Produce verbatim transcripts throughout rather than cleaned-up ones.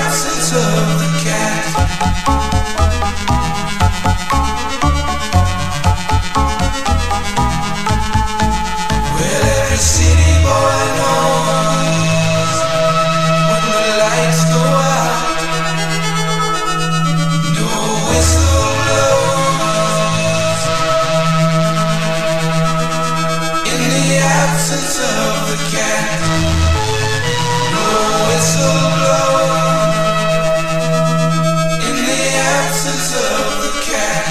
absence of the cat. Well, every city boy knows when the lights go out, no whistle blows. In the absence of the cat, no whistle blows. In the absence of the cat.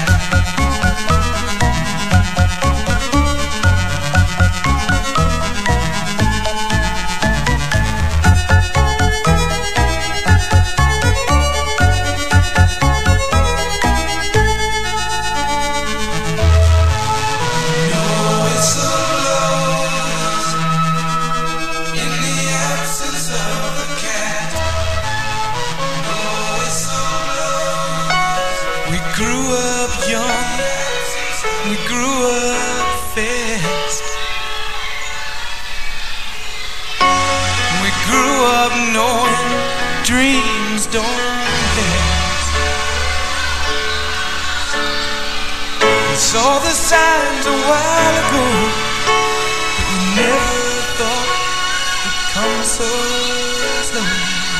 We grew up fast. We grew up knowing dreams don't last. We saw the signs a while ago, but we never thought it'd come so slow.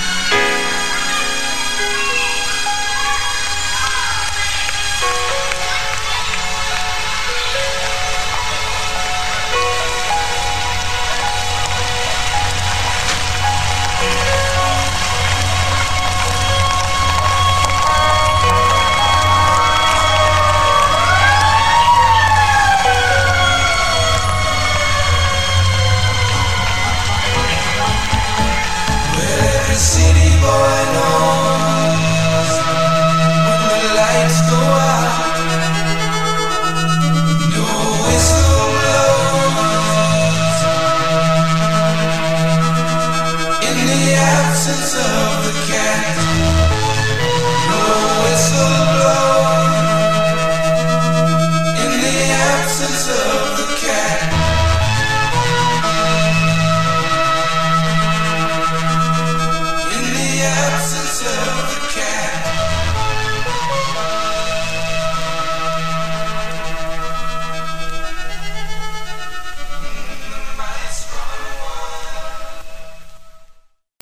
City boy knows when the lights go out, no whistle blows. In the absence of the cat.